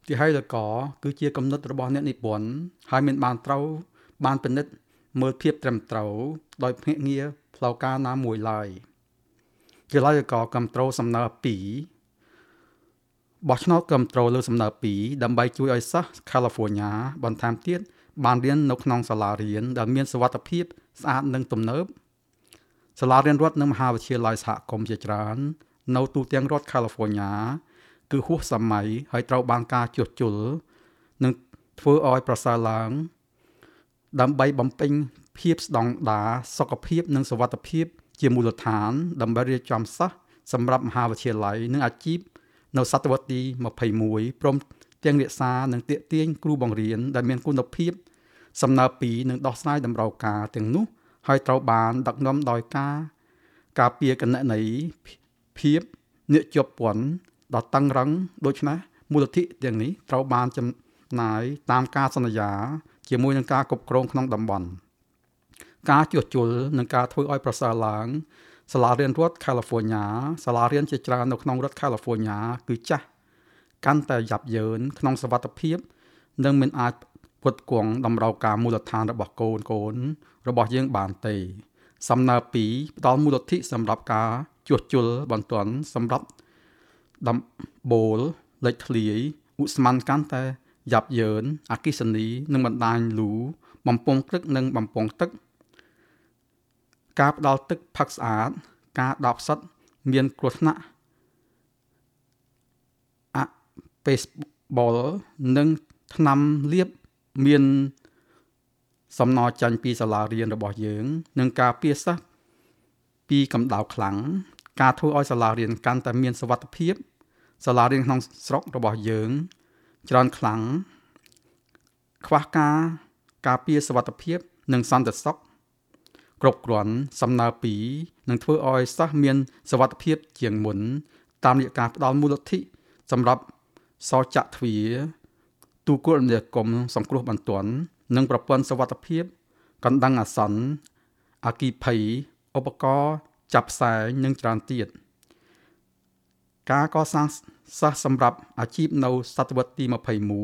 ទីហើយក៏គឺជាកំណត់របស់អ្នកនិពន្ធហើយមានបានត្រូវបានពិនិត្យមើលភាពត្រឹមត្រូវដោយភ្នាក់ងារផ្លូវការណាមួយឡើយជាឡើយក៏គ្រប់គ្រងសំណើ2បោះឆ្នោតគ្រប់គ្រងលើសំណើ2ដើម្បីជួយឲ្យសិស្ស California បន្ថែមទៀតបានរៀននៅក្នុងសាលារៀនដែលមានសុវត្ថិភាពស្អាតនិងទំនើបសាលារៀនរដ្ឋនិងមហាវិទ្យាល័យសហគមន៍ជាច្រើននៅទូទាំងរដ្ឋ California គឺហួសសម័យហើយត្រូវបានការជួសជុលនិងធ្វើឲ្យប្រសើរឡើងដើម្បីបំពេញភាពស្តង់ដារសុខភាពនិងសុវត្ថិភាពជាមូលដ្ឋានដើម្បីរៀបចំសិស្សសម្រាប់មហាវិទ្យាល័យនិងអាជីពនៅសតវត្សទី21ព្រមទាំងរក្សានិងទាក់ទាញគ្រូបង្រៀនដែលមានគុណភាពសំណើ2និងដោះស្រាយតម្រូវការទាំងនោះហើយត្រូវបានដឹកនាំដោយការពារគណនេយ្យភាពអ្នកជាប់ពន្ធដ៏តឹងរ៉ឹងដូច្នេះមូលនិធិទាំងនេះត្រូវបានចំណាយតាមការសន្យាជាមួយនឹងការគ្រប់គ្រងក្នុងតំបន់ការជួសជុលនិងការធ្វើឲ្យប្រសើរឡើងសាលារៀនរដ្ឋ California សាលារៀនជាច្រើននៅក្នុងរដ្ឋ California គឺចាស់កាន់តែយ៉ាប់យ៉ឺនក្នុងសុវត្ថិភាពនិងមិនអាចផ្គត់ផ្គង់តម្រូវការមូលដ្ឋានរបស់កូនរបស់យើងបានទេសំណើ2ផ្ដល់មូលនិធិសម្រាប់ការជួសជុលបន្ទាន់សម្រាប់ដំបូលលេចធ្លាយឧស្ម័នកាន់តែយ៉ាប់យ៉ឺនអគ្គិសនីនិងបណ្ដាញលូបំពង់ទឹកនិងបំពង់ទឹកការផ្ដល់ទឹកផឹកស្អាតការដបផ្សិតមានគ្រោះថ្នាក់baseball និងថ្នាំលាបមានសំណល់ចាញ់ពីសាលារៀនរបស់យើងនិងការពារសិស្សពីកម្ដៅខ្លាំងការធ្វើឲ្យសាលារៀនកាន់តែមានសុវត្ថិភាពសាលារៀនក្នុងស្រុករបស់យើងច្រើនខ្លាំងខ្វះការពារសុវត្ថិភាពនិងសន្តិសុខគ្រប់គ្រាន់សំណើ2នឹងធ្វើឲ្យសិស្សមានសុវត្ថិភាពជាងមុនតាមរយៈការផ្ដល់មូលនិធិសម្រាប់សចក្ទ្វាទូគមនាគមន៍សង្គ្រោះបន្ទាន់និងប្រព័ន្ធសុវត្ថិភាពកណ្ដឹងអាសន្នអគ្គិភ័យឧបករណ៍ចាប់ផ្សែងនិងច្រើនទៀតការកសាងសិស្សសម្រាប់អាជីពនៅសតវត្សទី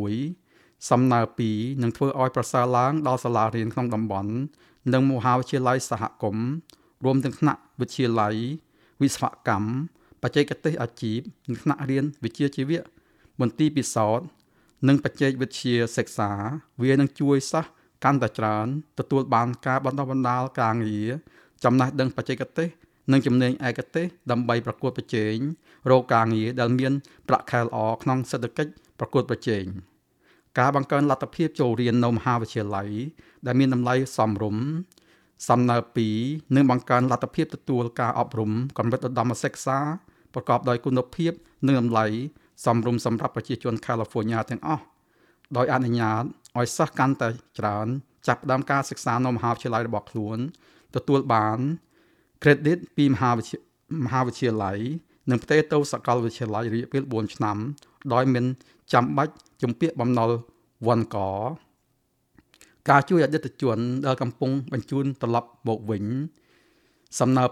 21សំណើ2នឹងធ្វើឲ្យប្រសើរឡើងដល់សាលារៀនក្នុងតំបន់និងមហាវិទ្យាល័យសហគមន៍រួមទាំងថ្នាក់វិទ្យាល័យវិស្វកម្មបច្ចេកទេសអាជីពនិងថ្នាក់រៀនវិជ្ជាជីវៈមន្ទីរពិសោធន៍និងបច្ចេកវិទ្យាសិក្សាវានឹងជួយសិស្សកាន់តែច្រើនទទួលបានការបណ្ដុះបណ្ដាលការងារចំណេះដឹងបច្ចេកទេសនិងជំនាញឯកទេសដើម្បីប្រកួតប្រជែងរកការងារដែលមានប្រាក់ខែល្អក្នុងសេដ្ឋកិច្ចប្រកួតប្រជែងការបង្កើនលទ្ធភាពចូលរៀននៅមហាវិទ្យាល័យដែលមានតម្លៃសមរម្យសំណើ2នឹងបង្កើនលទ្ធភាពទទួលការអប់រំកម្រិតឧត្តមសិក្សាប្រកបដោយគុណភាពនិងតម្លៃសមរម្យសម្រាប់ប្រជាជន California ទាំងអស់ដោយអនុញ្ញាតឲ្យសិស្សកាន់តែច្រើនចាប់ផ្ដើមការសិក្សានៅមហាវិទ្យាល័យរបស់ខ្លួនទទួលបាន credit ពីមហាវិទ្យាល័យនិងផ្ទេរទៅសាកលវិទ្យាល័យរយៈពេល4ឆ្នាំដោយមិនចាំបាច់ជំពាក់បំណុលវណ្ឌកការជួយអតិថិជនដែលកំពុងបញ្ជូនត្រឡប់មកវិញសំណើ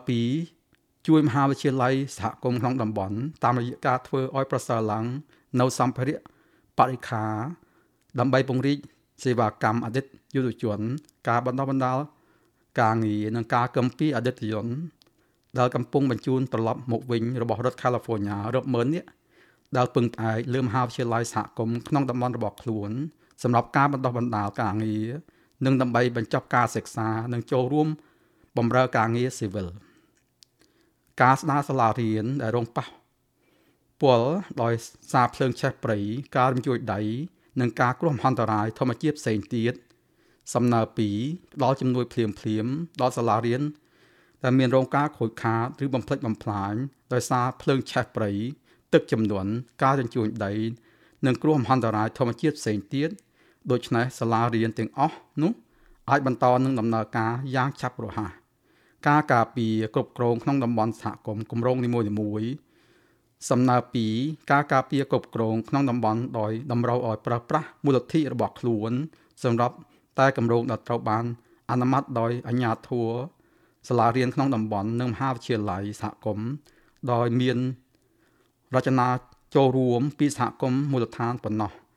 2ជួយមហាវិទ្យាល័យសហគមន៍ក្នុងតំបន់តាមរយៈការធ្វើឲ្យប្រសើរឡើងនៅសម្ភារៈបរិក្ខារដើម្បីពង្រីកសេវាកម្មអតិថិជនការបណ្ដុះបណ្ដាលការងារនិងការគាំពារអតិថិជនដែលកំពុងបញ្ជូនត្រឡប់មកវិញរបស់រដ្ឋ California រាប់ម៉ឺននាក់ដែលពឹងផ្អែកលើមហាវិទ្យាល័យសហគមន៍ក្នុងតំបន់របស់ខ្លួនសម្រាប់ការបណ្ដុះបណ្ដាលការងារនិងដើម្បីបញ្ចប់ការសិក្សានិងចូលរួមបម្រើការងារស៊ីវិលការស្ដារសាលារៀនដែលរងប៉ះពាល់ដោយសារភ្លើងឆេះព្រៃការរំញ្ជួយដីនិងការគ្រោះមហន្តរាយធម្មជាតិផ្សេងទៀតសំណើ2ផ្ដល់ជំនួយភ្លាមដល់សាលារៀនដែលមានរងការខូចខាតឬបំផ្លិចបំផ្លាញដោយសារភ្លើងឆេះព្រៃទឹកជំនន់ការរំញ្ជួយដីនិងគ្រោះមហន្តរាយធម្មជាតិផ្សេងទៀតដូច្នេះសាលារៀនទាំងអស់នោះអាចបន្តនឹងដំណើរការយ៉ាងឆាប់រហ័សការការពារគ្រប់គ្រងក្នុងតំបន់សហគមន៍គម្រោងនីមួយៗសំណើ2ការការពារគ្រប់គ្រងក្នុងតំបន់ដោយតម្រូវឲ្យប្រើប្រាស់មូលនិធិរបស់ខ្លួនសម្រាប់តែគម្រោងដែលត្រូវបានអនុម័តដោយអាជ្ញាធរសាលារៀនក្នុងតំបន់និងមហាវិទ្យាល័យសហគមន៍ដោយមានរចនាចូលរួមពីសហគមន៍មូលដ្ឋានប៉ុណ្ណោះ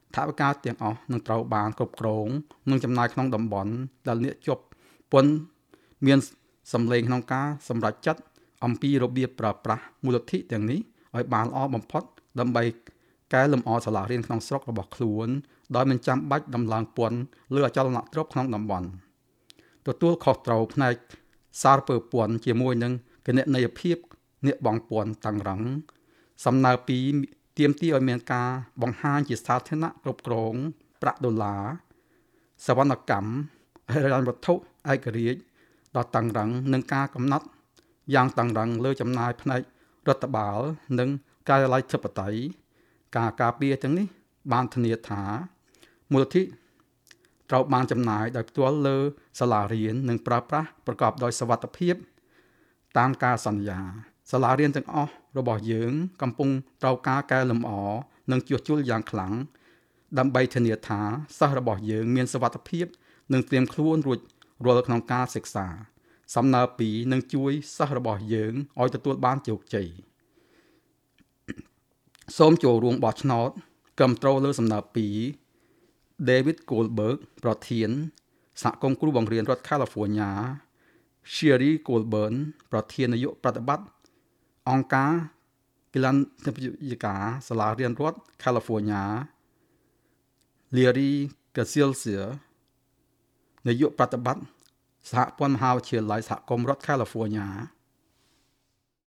ថវិកាទាំងអស់នឹងត្រូវបានគ្រប់គ្រងនិងចំណាយក្នុងតំបន់ដែលអ្នកជាប់ពន្ធមានសម្លេងក្នុងការសម្រេចចិត្តអំពីរបៀបប្រើប្រាស់មូលធនទាំងនេះឲ្យបានល្អបំផុតដើម្បីកែលម្អសាលារៀនក្នុងស្រុករបស់ខ្លួនដោយមិនចាំបាច់ដំឡើងពន្ធលើអចលនទ្រព្យក្នុងតំបន់ទទួលខុសត្រូវផ្នែកសារពើពន្ធជាមួយនឹងគណនេយ្យភាពអ្នកបង់ពន្ធតាំងរឹងសំណើពីទាមទារឲ្យមានការបង្ហាញជាសាធារណៈគ្រប់គ្រងប្រាក់ដុល្លារសវនកម្មហិរញ្ញវត្ថុឯករាជ្យដ៏តាំងរឹងនិងការកំណត់យ៉ាងតាំងរឹងលើចំណាយផ្នែករដ្ឋបាលនិងការិយាល័យធិបតេយ្យការការពារទាំងនេះបានធានាថាមូលធនត្រូវបានចំណាយដោយផ្ទាល់លើសាលារៀននិងប្រើប្រាស់ប្រកបដោយសុវត្ថិភាពតាមការសន្យាសាលារៀនទាំងអស់របស់យើងកំពុងត្រូវការកែលម្អនិងជួសជុលយ៉ាងខ្លាំងដើម្បីធានាថាសិស្សរបស់យើងមានសុវត្ថិភាពនិងត្រៀមខ្លួនរួចរាល់ក្នុងការសិក្សាសំណើពីនឹងជួយសិស្សរបស់យើងឲ្យទទួលបានជោគជ័យសូមចូលរួមបោះឆ្នោតគាំទ្រលើសំណើពី David Goldberg ប្រធានសហគមន៍គ្រូបង្រៀនរដ្ឋ California Sherry Goldberg ប្រធាននាយកប្រតិបត្តិអង្គការគិលានុបដ្ឋាយការសាលារៀនរដ្ឋ California Larry Garcia នាយកប្រតិបត្តិសហព័ន្ធមហាវិទ្យាល័យសហគមន៍រដ្ឋ California